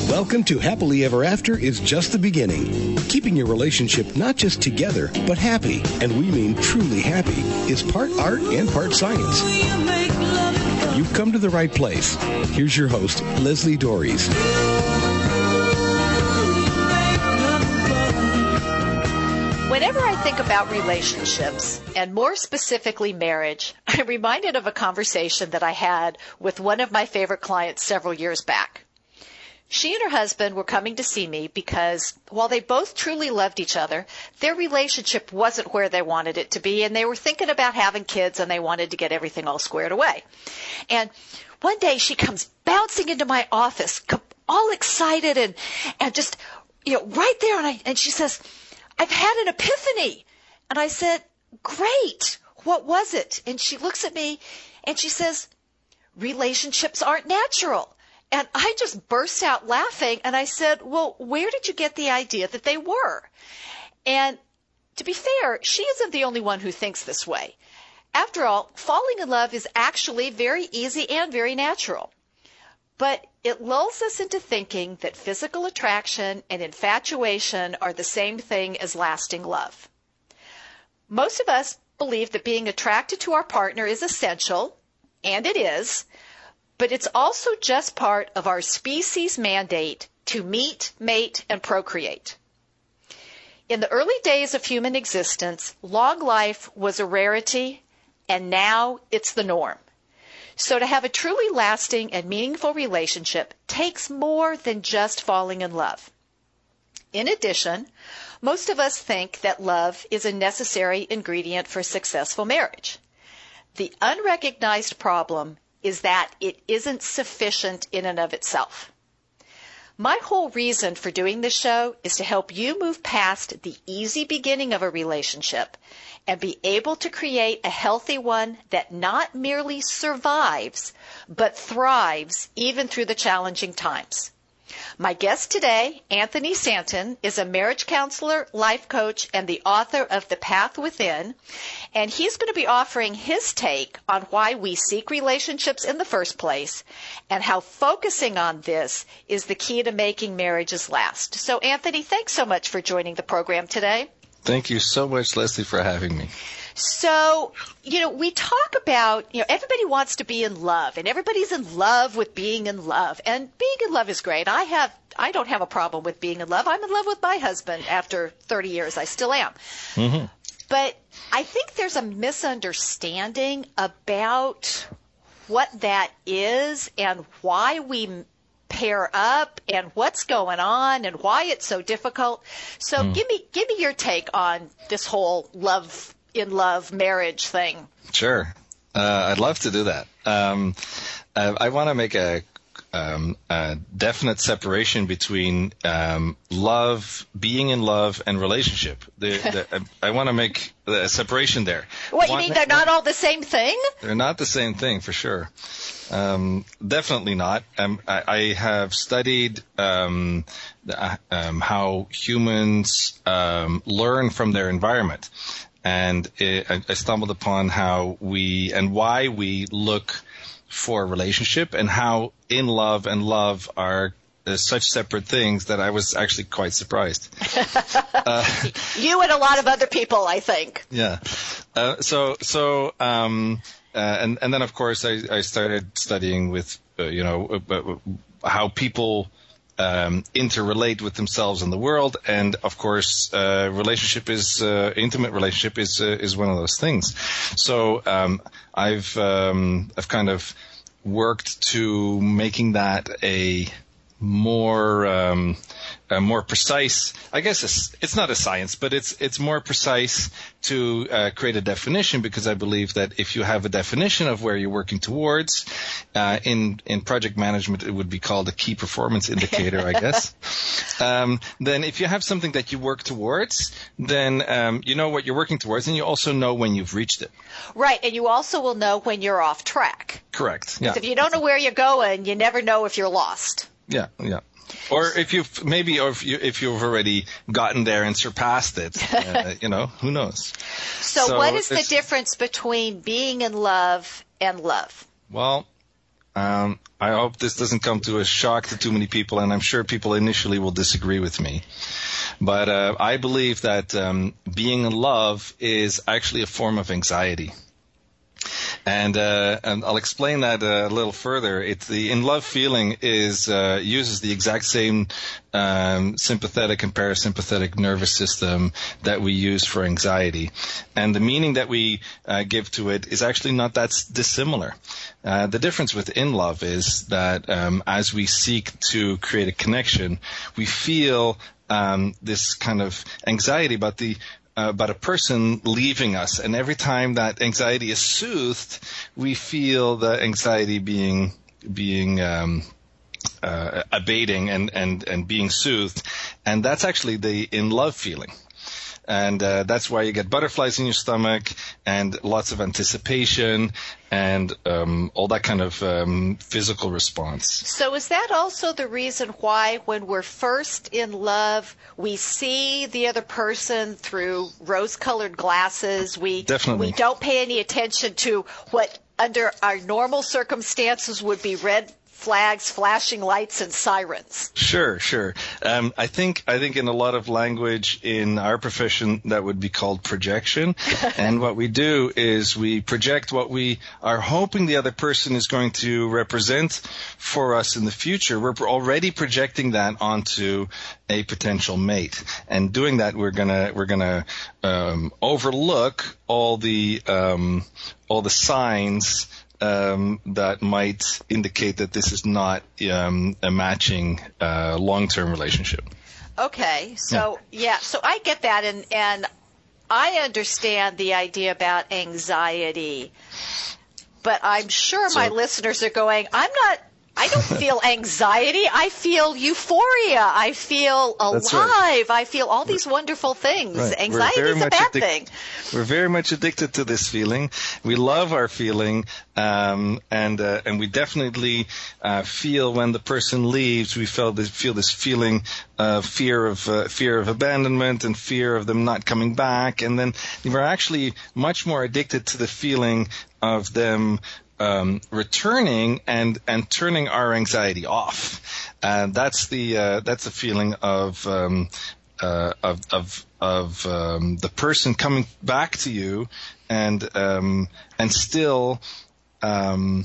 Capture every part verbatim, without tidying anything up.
Welcome to Happily Ever After is just the beginning. Keeping your relationship not just together, but happy, and we mean truly happy, is part art and part science. You've come to the right place. Here's your host, Leslie Dories. Whenever I think about relationships, and more specifically marriage, I'm reminded of a conversation that I had with one of my favorite clients several years back. She and her husband were coming to see me because while they both truly loved each other, their relationship wasn't where they wanted it to be, and they were thinking about having kids, and they wanted to get everything all squared away. And one day she comes bouncing into my office, all excited and, and just, you know, right there, and, I, and she says, "I've had an epiphany." And I said, "Great. What was it?" And she looks at me and she says, "Relationships aren't natural." And I just burst out laughing, and I said, "Well, where did you get the idea that they were?" And to be fair, she isn't the only one who thinks this way. After all, falling in love is actually very easy and very natural. But it lulls us into thinking that physical attraction and infatuation are the same thing as lasting love. Most of us believe that being attracted to our partner is essential, and it is, but it's also just part of our species' mandate to meet, mate, and procreate. In the early days of human existence, long life was a rarity, and now it's the norm. So to have a truly lasting and meaningful relationship takes more than just falling in love. In addition, most of us think that love is a necessary ingredient for successful marriage. The unrecognized problem is that it isn't sufficient in and of itself. My whole reason for doing this show is to help you move past the easy beginning of a relationship and be able to create a healthy one that not merely survives, but thrives even through the challenging times. My guest today, Anthony Santon, is a marriage counselor, life coach, and the author of The Path Within, and he's going to be offering his take on why we seek relationships in the first place and how focusing on this is the key to making marriages last. So, Anthony, thanks so much for joining the program today. Thank you so much, Leslie, for having me. So, you know, we talk about, you know, everybody wants to be in love, and everybody's in love with being in love. And being in love is great. I have, I don't have a problem with being in love. I'm in love with my husband after thirty years. I still am. Mm-hmm. But I think there's a misunderstanding about what that is and why we pair up and what's going on and why it's so difficult. So mm. give me, give me your take on this whole love in love marriage thing. Sure. Uh, I'd love to do that. Um, I, I want to make a, um, a definite separation between um, love, being in love, and relationship. The, the, I, I want to make a separation there. What, you mean they're not all the same thing? They're not the same thing, for sure. Um, definitely not. Um, I, I have studied um, the, um, how humans um, learn from their environment. And it, I stumbled upon how we and why we look for a relationship and how in love and love are uh, such separate things that I was actually quite surprised. uh, you and a lot of other people, I think. Yeah. Uh, so, so, um, uh, and, and then of course I, I started studying with, uh, you know, uh, how people Um, interrelate with themselves and the world, and of course, uh, relationship is uh, intimate relationship is uh, is one of those things. So um, I've um, I've kind of worked to making that a more um, a more precise. I guess it's, it's not a science, but it's it's more precise to uh, create a definition, because I believe that if you have a definition of where you're working towards, uh, in in project management it would be called a key performance indicator, I guess. Um, then if you have something that you work towards, then um, you know what you're working towards, and you also know when you've reached it. Right, and you also will know when you're off track. Correct. Yeah. If you don't know where you're going, you never know if you're lost. Yeah, yeah. Or if you've maybe, or if you if you've already gotten there and surpassed it, uh, you know, who knows? So, so what is the difference between being in love and love? Well, Um, I hope this doesn't come to a shock to too many people, and I'm sure people initially will disagree with me. But uh, I believe that um, being in love is actually a form of anxiety. And, uh, and I'll explain that a little further. It's the in love feeling is uh, uses the exact same um, sympathetic and parasympathetic nervous system that we use for anxiety, and the meaning that we uh, give to it is actually not that dissimilar. Uh, the difference with in love is that um, as we seek to create a connection, we feel um, this kind of anxiety about the Uh, about a person leaving us, and every time that anxiety is soothed, we feel the anxiety being being um, uh, abating and, and, and being soothed, and that's actually the in love feeling. And uh, that's why you get butterflies in your stomach and lots of anticipation and um, all that kind of um, physical response. So is that also the reason why when we're first in love, we see the other person through rose-colored glasses? We, Definitely. We don't pay any attention to what under our normal circumstances would be red flags, flashing lights, and sirens. Sure, sure. Um, I think I think in a lot of language in our profession that would be called projection. And what we do is we project what we are hoping the other person is going to represent for us in the future. We're already projecting that onto a potential mate, and doing that, we're gonna we're gonna um, overlook all the um, all the signs Um, that might indicate that this is not um, a matching uh, long-term relationship. Okay, so yeah. yeah, so I get that, and and I understand the idea about anxiety, but I'm sure so, my listeners are going, I'm not. I don't feel anxiety. I feel euphoria. I feel alive. Right. I feel all these wonderful things. Right. Anxiety is a bad addic- thing. We're very much addicted to this feeling. We love our feeling, um, and uh, and we definitely uh, feel when the person leaves. We feel this, feel this feeling of fear of uh, fear of abandonment and fear of them not coming back. And then we're actually much more addicted to the feeling of them Um, returning and and turning our anxiety off. And that's the uh, that's the feeling of um, uh, of of of um, the person coming back to you and um, and still um,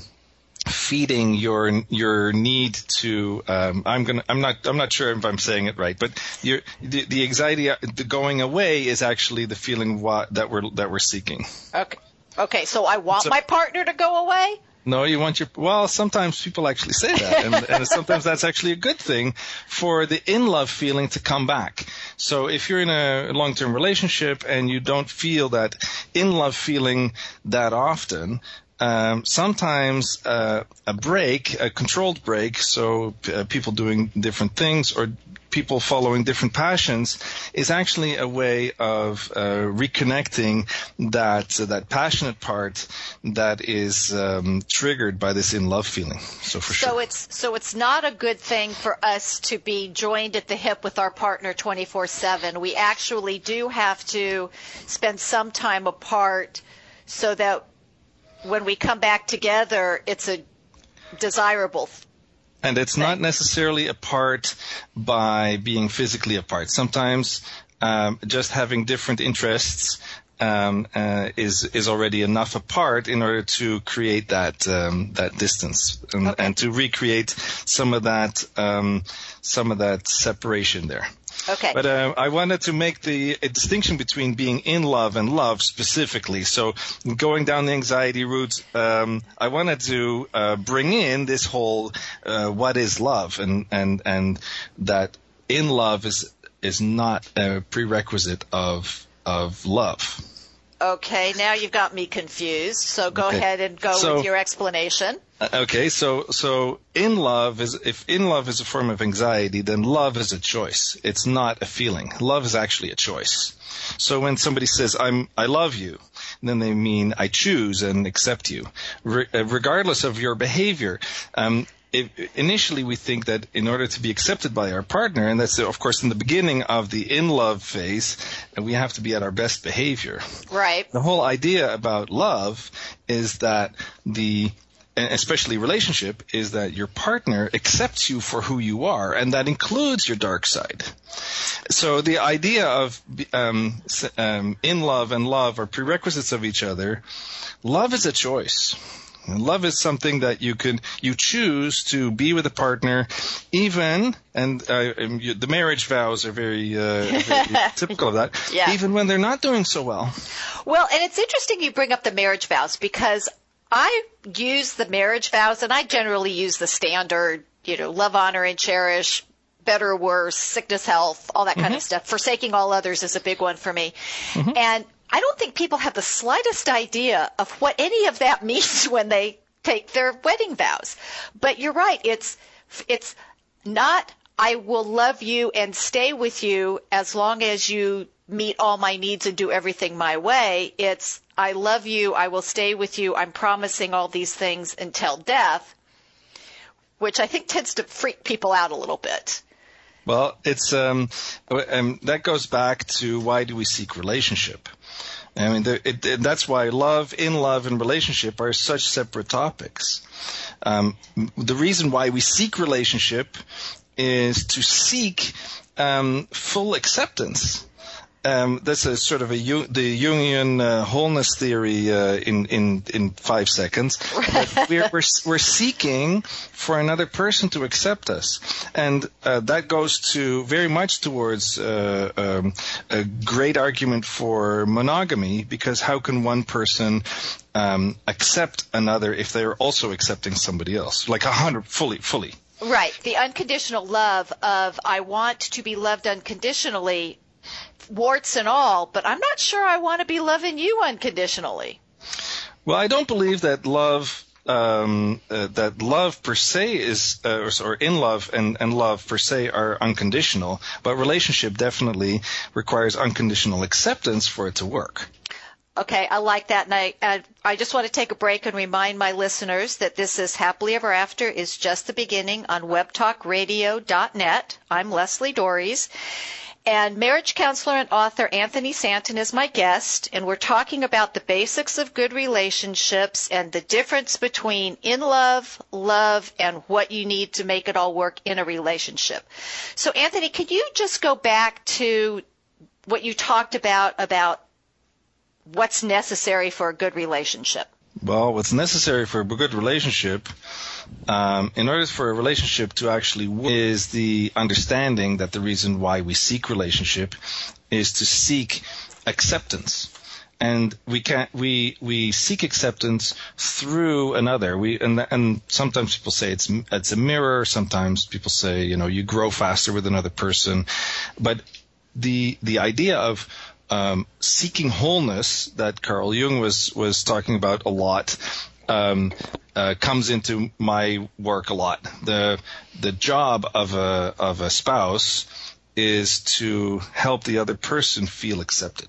feeding your your need to. Um, I'm gonna. I'm not. I'm not sure if I'm saying it right, but your the, the anxiety the going away is actually the feeling wa- that we're that we're seeking. Okay. Okay, so I want so, my partner to go away? No, you want your, well, sometimes people actually say that, and, and sometimes that's actually a good thing for the in-love feeling to come back. So if you're in a long-term relationship and you don't feel that in-love feeling that often, um, sometimes uh, a break, a controlled break, so uh, people doing different things or people following different passions is actually a way of uh, reconnecting that uh, that passionate part that is um, triggered by this in love feeling. So for so sure. it's so it's not a good thing for us to be joined at the hip with our partner twenty-four seven. We actually do have to spend some time apart so that when we come back together, it's a desirable thing. And it's not necessarily apart by being physically apart. Sometimes um, just having different interests um, uh, is is already enough apart in order to create that um, that distance and, okay. and to recreate some of that um, some of that separation there. Okay. But uh, I wanted to make the a distinction between being in love and love specifically. So going down the anxiety route, um, I wanted to uh, bring in this whole uh, what is love, and, and, and that in love is is not a prerequisite of of love. Okay, now you've got me confused. So go okay. ahead and go so, with your explanation. Okay, so so in love is if in love is a form of anxiety, then love is a choice. It's not a feeling. Love is actually a choice. So when somebody says I'm I love you, then they mean I choose and accept you, Re- regardless of your behavior. Um, If, initially, we think that in order to be accepted by our partner, and that's, of course, in the beginning of the in-love phase, we have to be at our best behavior. Right. The whole idea about love is that the and especially relationship, is that your partner accepts you for who you are, and that includes your dark side. So the idea of um, um, in love and love are prerequisites of each other. Love is a choice. Love is something that you could you choose to be with a partner, even and uh, the marriage vows are very, uh, very typical of that. Yeah. Even when they're not doing so well. Well, and it's interesting you bring up the marriage vows, because I use the marriage vows, and I generally use the standard, you know, love, honor, and cherish, better or worse, sickness, health, all that kind mm-hmm. of stuff. Forsaking all others is a big one for me. Mm-hmm. And I don't think people have the slightest idea of what any of that means when they take their wedding vows. But you're right. It's, it's not, I will love you and stay with you as long as you meet all my needs and do everything my way. It's, I love you. I will stay with you. I'm promising all these things until death, which I think tends to freak people out a little bit. Well, it's, um, um that goes back to why do we seek relationship? I mean, there, it, it, that's why love, in love, and relationship are such separate topics. Um, the reason why we seek relationship is to seek um, full acceptance. Um, that's a sort of a the Jungian uh, wholeness theory uh, in in in five seconds. But we're, we're we're seeking for another person to accept us, and uh, that goes to very much towards uh, um, a great argument for monogamy, because how can one person um, accept another if they are also accepting somebody else, like a hundred fully fully? Right, the unconditional love of I want to be loved unconditionally, warts and all, but I'm not sure I want to be loving you unconditionally. Well, I don't believe that love, um, uh, that love per se is, uh, or, or in love and, and love per se are unconditional, but relationship definitely requires unconditional acceptance for it to work. Okay, I like that, and I, and I just want to take a break and remind my listeners that this is Happily Ever After is just the beginning on web talk radio dot net. I'm Leslie Dories. And marriage counselor and author Anthony Santon is my guest, and we're talking about the basics of good relationships and the difference between in love, love, and what you need to make it all work in a relationship. So, Anthony, could you just go back to what you talked about, about what's necessary for a good relationship? Well, what's necessary for a good relationship, um, in order for a relationship to actually work, is the understanding that the reason why we seek relationship is to seek acceptance. And we can't, we, we seek acceptance through another. We, and, and sometimes people say it's, it's a mirror. Sometimes people say, you know, you grow faster with another person. But the, the idea of, Um, seeking wholeness that Carl Jung was was talking about a lot um, uh, comes into my work a lot. The the job of a of a spouse is to help the other person feel accepted.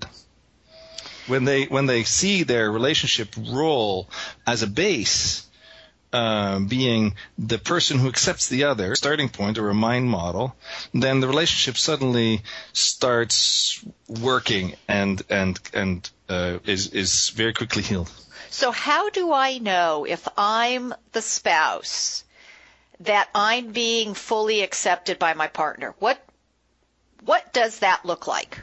When they when they see their relationship role as a base, Uh, being the person who accepts the other, starting point or a mind model, then the relationship suddenly starts working and and and uh, is is very quickly healed. So how do I know if I'm the spouse that I'm being fully accepted by my partner? What what does that look like?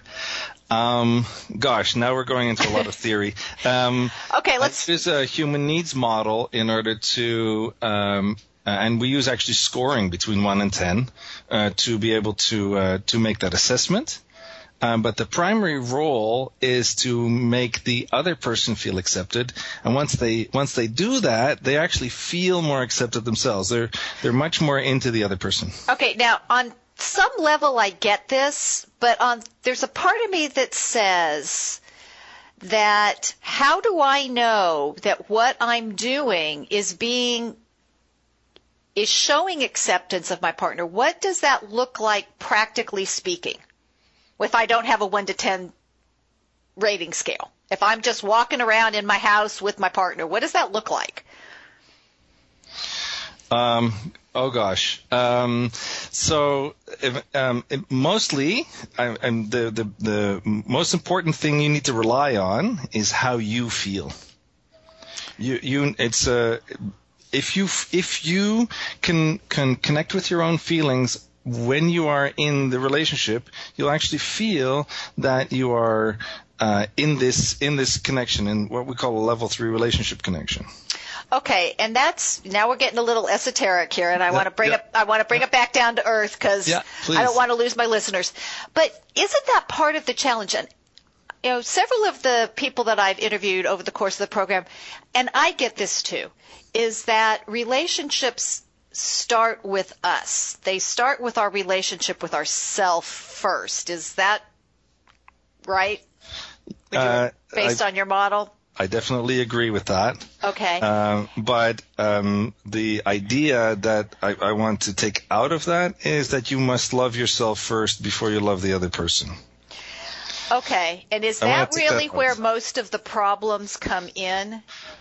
Um, gosh, now we're going into a lot of theory. Um, okay, let's. There's a human needs model in order to, um, and we use actually scoring between one and ten uh, to be able to uh, to make that assessment. Um, but the primary role is to make the other person feel accepted, and once they once they do that, they actually feel more accepted themselves. They're they're much more into the other person. Okay, now on some level I get this, but on there's a part of me that says that how do I know that what I'm doing is being is showing acceptance of my partner? What does that look like practically speaking? If I don't have a one to ten rating scale, if I'm just walking around in my house with my partner, what does that look like? Um, oh gosh. Um, so, if, um, it, mostly, I, I'm the, the, the most important thing you need to rely on is how you feel. You, you, it's a, if you if you can can connect with your own feelings when you are in the relationship, you'll actually feel that you are uh, in this in this connection, in what we call a level three relationship connection. Okay, and that's now we're getting a little esoteric here, and I Yeah, want to bring yeah. it. I want to bring it back down to earth because Yeah, please. I don't want to lose my listeners. But isn't that part of the challenge? And you know, several of the people that I've interviewed over the course of the program, and I get this too, is that relationships start with us. They start with our relationship with ourself first. Is that right? Would you- Uh, based I- on your model? I definitely agree with that. Okay. Um, but um, the idea that I, I want to take out of that is that you must love yourself first before you love the other person. Okay. And is I wanna that take really that where out. most of the problems come in?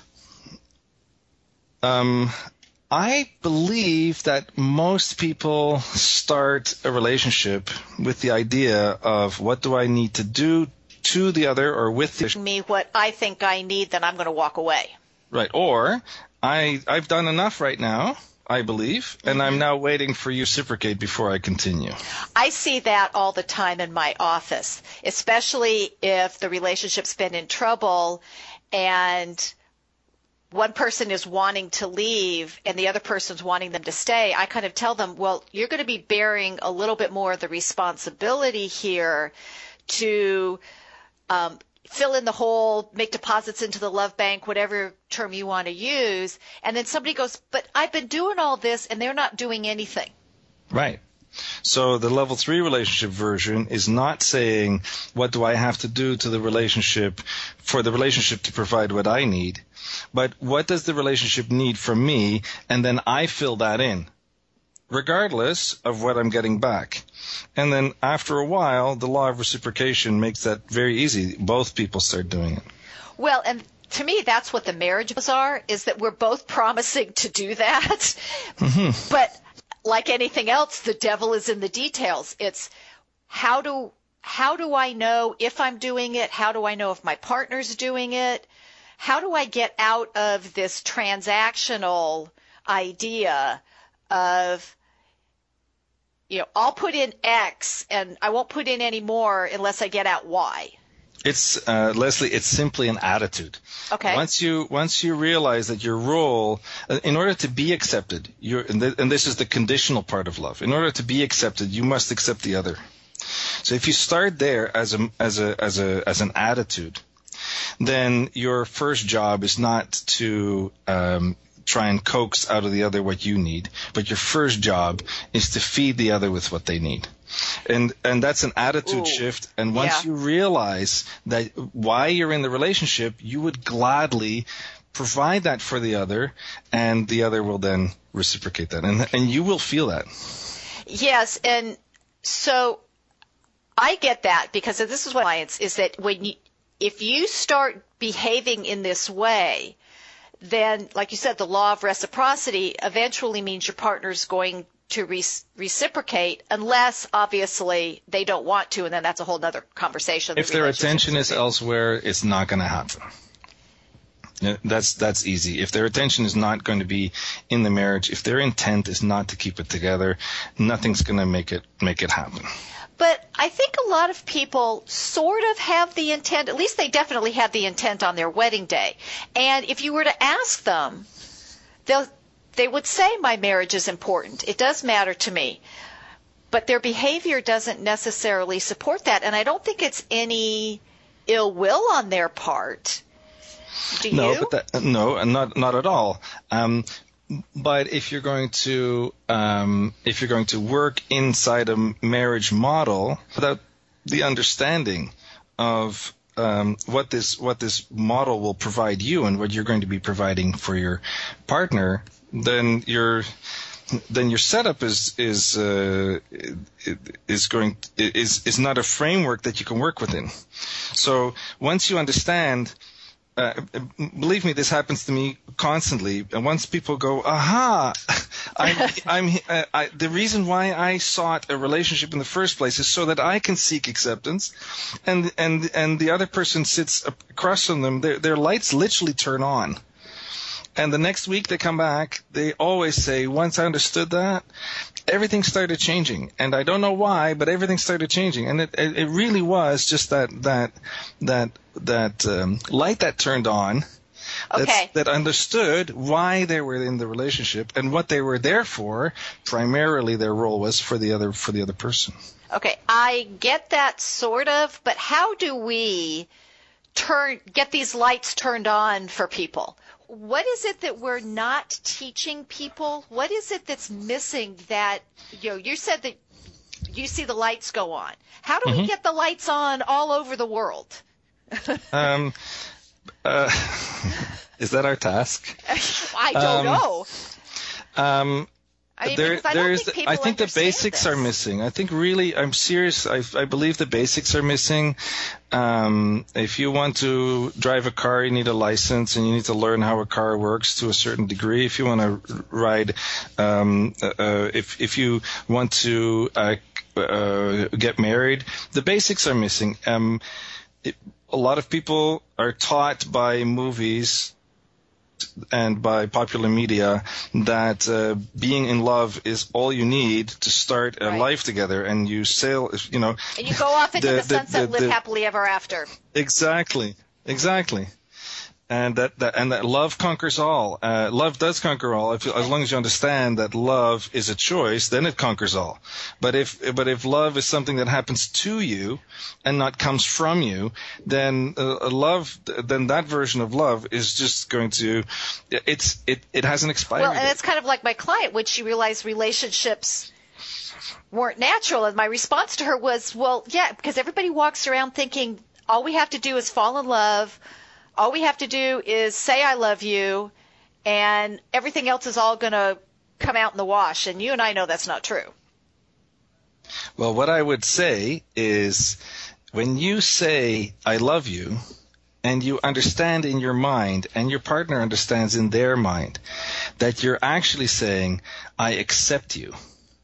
Um, I believe that most people start a relationship with the idea of what do I need to do to the other or with the Me, what I think I need, then I'm going to walk away. right. Or I I've done enough right now, I believe, and I'm now waiting for you to reciprocate before I continue. I see that all the time in my office, especially if the relationship's been in trouble and one person is wanting to leave and the other person's wanting them to stay. I kind of tell them, well, you're going to be bearing a little bit more of the responsibility here to um, fill in the hole, make deposits into the love bank, whatever term you want to use. And then somebody goes, but I've been doing all this and they're not doing anything. Right. So the level three relationship version is not saying, what do I have to do to the relationship for the relationship to provide what I need, but what does the relationship need from me? And then I fill that in, regardless of what I'm getting back. And then after a while, the law of reciprocation makes that very easy. Both people start doing it. Well, and to me, that's what the marriages are, is that we're both promising to do that. Mm-hmm. But like anything else, the devil is in the details. It's how do how do I know if I'm doing it? How do I know if my partner's doing it? How do I get out of this transactional idea of, you know, I'll put in X and I won't put in any more unless I get out Y? It's uh, Leslie. It's simply an attitude. Okay. Once you once you realize that your role, uh, in order to be accepted, you're, and, th- and this is the conditional part of love. In order to be accepted, you must accept the other. So if you start there as a as a as a as an attitude, then your first job is not to um, try and coax out of the other what you need, but your first job is to feed the other with what they need. And and that's an attitude Ooh, shift. And once yeah. you realize that why you're in the relationship, you would gladly provide that for the other, and the other will then reciprocate that. And and you will feel that. Yes, and so I get that, because this is what clients is that when you, if you start behaving in this way, then, like you said, the law of reciprocity eventually means your partner's going to re- reciprocate, unless obviously they don't want to, and then that's a whole other conversation. If the their relationship attention is will be. elsewhere, it's not going to happen. Yeah, That's that's easy. If their attention is not going to be in the marriage, if their intent is not to keep it together, nothing's going to make it make it happen. But I think a lot of people sort of have the intent, at least they definitely have the intent on their wedding day. And if you were to ask them, they'll, they would say my marriage is important. It does matter to me. But their behavior doesn't necessarily support that. And I don't think it's any ill will on their part. Do no, you? but that, no, not not at all. Um, But if you're going to um, if you're going to work inside a marriage model without the understanding of um, what this what this model will provide you and what you're going to be providing for your partner, then your then your setup is is uh, is going is is not a framework that you can work within. So once you understand. Uh, believe me, this happens to me constantly. And once people go, aha, I'm, I'm, uh, I, the reason why I sought a relationship in the first place is so that I can seek acceptance, and and and the other person sits across from them, their their lights literally turn on, And the next week they come back, they always say, once I understood that, everything started changing. And I don't know why, but everything started changing. And it, it, it really was just that, that, that, that, um, light that turned on. Okay. That understood why they were in the relationship and what they were there for. Primarily, their role was for the other for the other person. Okay, I get that sort of, but how do we turn get these lights turned on for people? What is it that we're not teaching people? What is it that's missing that, you know, you said that you see the lights go on. How do mm-hmm. we get the lights on all over the world? um. Uh, is that our task? I don't um, know. Um, I mean, there, because I there don't is, think people I think the basics this. are missing. I think really, I'm serious. I, I believe the basics are missing. Um, if you want to drive a car, you need a license and you need to learn how a car works to a certain degree. If you want to ride, um, uh, if if you want to uh, uh, get married, the basics are missing. Um, it, A lot of people are taught by movies and by popular media that uh, being in love is all you need to start a right. life together, and you sail, you know. And you go off into the, the, the sunset, the, live the, happily ever after. Exactly, exactly. And that, that and that love conquers all. Uh, love does conquer all. If, as long as you understand that love is a choice, then it conquers all. But if but if love is something that happens to you and not comes from you, then uh, love, then that version of love is just going to, it's it it has an expiry Well, and date. it's kind of like my client when she realized relationships weren't natural, and my response to her was, well, yeah, because everybody walks around thinking all we have to do is fall in love. All we have to do is say I love you, and everything else is all going to come out in the wash. And you and I know that's not true. Well, what I would say is when you say I love you, and you understand in your mind, and your partner understands in their mind, that you're actually saying I accept you,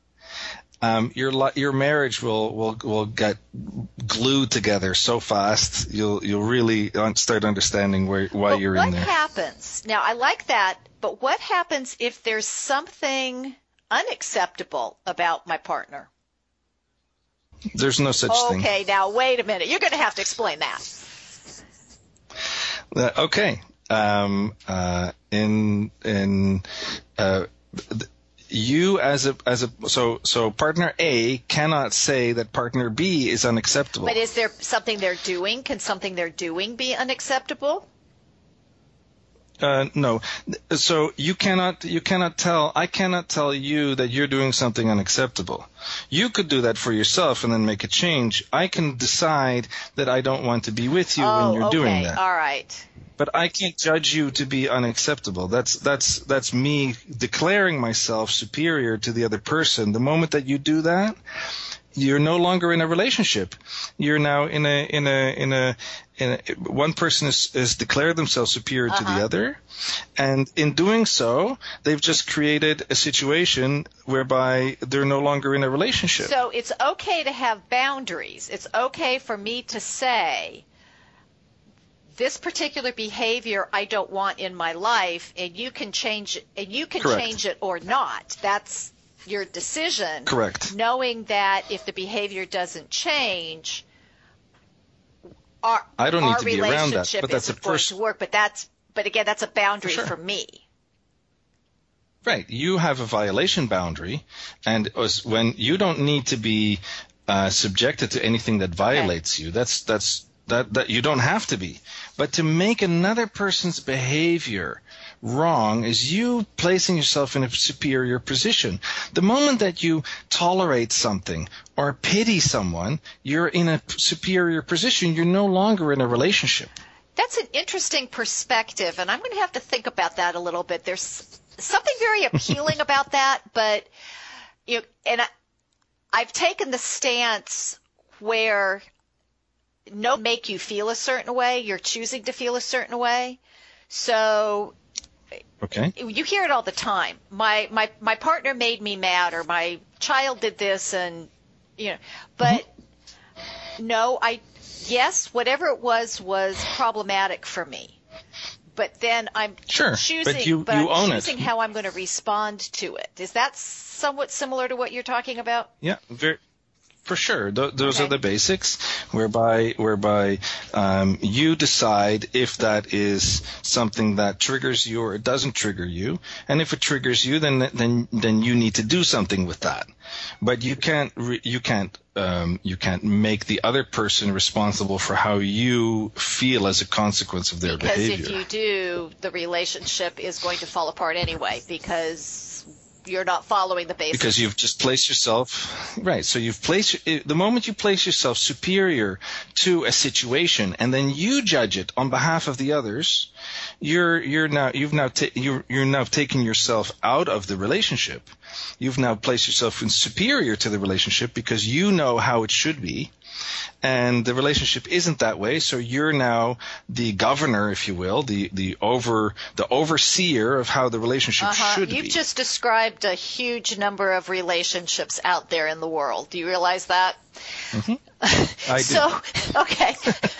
Um, your your marriage will, will will get glued together so fast. You'll you'll really start understanding where why but you're in there. What happens now? I like that, but what happens if there's something unacceptable about my partner? There's no such okay, thing. Okay, now wait a minute. You're going to have to explain that. Uh, okay. Um, uh, in in uh. Th- You as a as a so so partner A cannot say that partner B is unacceptable. But is there something they're doing? Can something they're doing be unacceptable? Uh, no. So you cannot you cannot tell I cannot tell you that you're doing something unacceptable. You could do that for yourself and then make a change. I can decide that I don't want to be with you oh, when you're okay. doing that. All right. But I can't judge you to be unacceptable. That's that's that's me declaring myself superior to the other person. The moment that you do that, you're no longer in a relationship. You're now in a in a in a, in a one person is, is declared themselves superior uh-huh. to the other, and in doing so, they've just created a situation whereby they're no longer in a relationship. So it's okay to have boundaries. It's okay for me to say, this particular behavior I don't want in my life, and you can change it, and you can Correct. change it or not. That's your decision. Correct. Knowing that if the behavior doesn't change, our, I don't need our to be around that, relationship but that's isn't a first. going to work. But that's, but again, that's a boundary For sure. for me. Right. You have a violation boundary, and as- when you don't need to be uh, subjected to anything that violates Okay. you, that's that's that that you don't have to be. But to make another person's behavior wrong is you placing yourself in a superior position. The moment that you tolerate something or pity someone, you're in a superior position. You're no longer in a relationship. That's an interesting perspective, and I'm going to have to think about that a little bit. There's something very appealing about that, but you know, and I, I've taken the stance where no make you feel a certain way. You're choosing to feel a certain way. So Okay. you hear it all the time. My my my partner made me mad, or my child did this, and you know. But mm-hmm. no, I yes, whatever it was was problematic for me. but then I'm sure, choosing, but you, but you I'm own choosing it. how I'm going to respond to it. Is that somewhat similar to what you're talking about? Yeah, very, for sure. Th- those Okay. are the basics, whereby whereby um, you decide if that is something that triggers you or it doesn't trigger you, and if it triggers you, then then then you need to do something with that. But you can't re- you can't um, you can't make the other person responsible for how you feel as a consequence of their Because behavior. if you do, the relationship is going to fall apart anyway because you're not following the basics. Because you've just placed yourself, right, so you've placed, the moment you place yourself superior to a situation and then you judge it on behalf of the others, you're, you're now, you've now, ta- you're, you're now taking yourself out of the relationship. You've now placed yourself in superior to the relationship because you know how it should be. And the relationship isn't that way, so you're now the governor, if you will, the, the over the overseer of how the relationship uh-huh. should You've be. You've just described a huge number of relationships out there in the world. Do you realize that? Mm-hmm. I do. So, okay.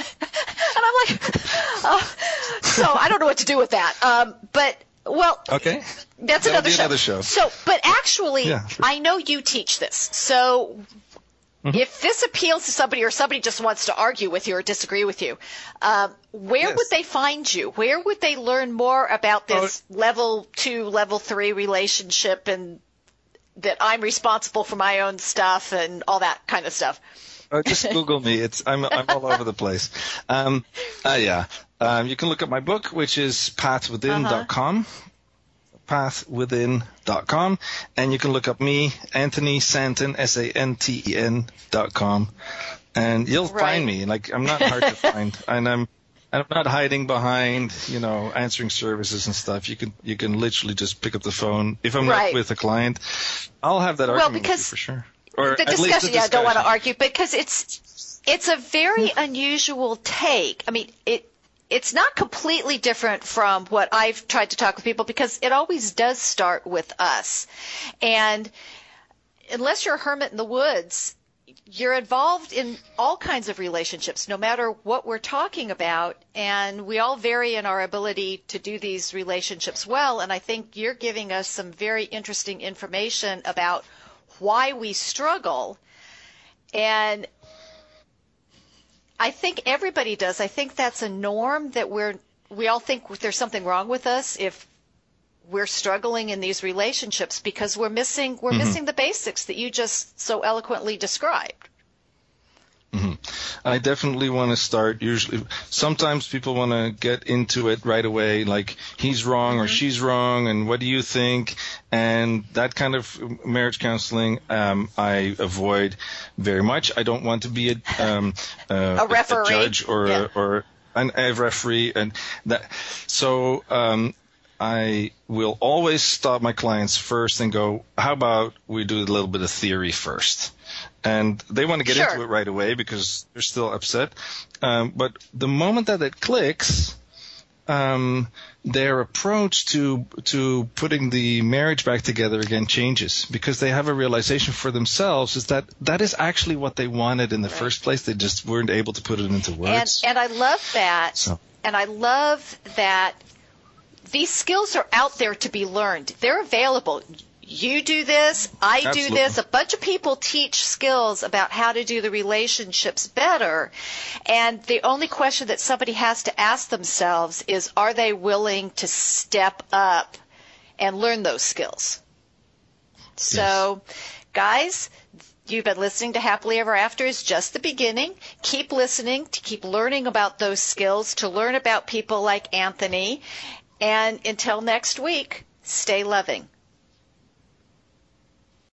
And I'm like, uh, so I don't know what to do with that. Um, but, well, okay. That's That'll another be show. another show. So, but actually, yeah, sure. I know you teach this. So mm-hmm. if this appeals to somebody or somebody just wants to argue with you or disagree with you, um, where yes. would they find you? Where would they learn more about this oh. level two, level three relationship and that I'm responsible for my own stuff and all that kind of stuff? Oh, just Google me. It's I'm I'm all over the place. Um, uh, yeah. Um, you can look at my book, which is path within dot com. Uh-huh. path within dot com, and you can look up me, Anthony Santen, S A N T E N dot com, and you'll right. find me. Like, I'm not hard to find, and I'm I'm not hiding behind, you know, answering services and stuff. You can you can literally just pick up the phone. If I'm right. not with a client, I'll have that well, argument because with you for sure. Or the at discussion, least the yeah, I don't want to discussion. argue, because it's it's a very unusual take. I mean, it it's not completely different from what I've tried to talk with people, because it always does start with us. And unless you're a hermit in the woods, you're involved in all kinds of relationships, no matter what we're talking about, and we all vary in our ability to do these relationships well. And I think you're giving us some very interesting information about why we struggle. And I think everybody does. I think that's a norm, that we're we all think there's something wrong with us if we're struggling in these relationships, because we're missing we're mm-hmm. missing the basics that you just so eloquently described. Mm-hmm. I definitely want to start. Usually, sometimes people want to get into it right away, like he's wrong mm-hmm. or she's wrong, and what do you think? And that kind of marriage counseling, um, I avoid very much. I don't want to be a, um, uh, a referee, a judge, or yeah. a, or an, a referee, and that. So um, I will always stop my clients first and go, "How about we do a little bit of theory first?" And they want to get sure. into it right away because they're still upset. Um, but the moment that it clicks, um, their approach to to putting the marriage back together again changes, because they have a realization for themselves is that that is actually what they wanted in the right. first place. They just weren't able to put it into words. And, and I love that. So. And I love that these skills are out there to be learned. They're available. You do this, I Absolutely. do this. A bunch of people teach skills about how to do the relationships better. And the only question that somebody has to ask themselves is, are they willing to step up and learn those skills? So, yes. guys, you've been listening to Happily Ever After is just the beginning. Keep listening to keep learning about those skills, to learn about people like Anthony. And until next week, stay loving.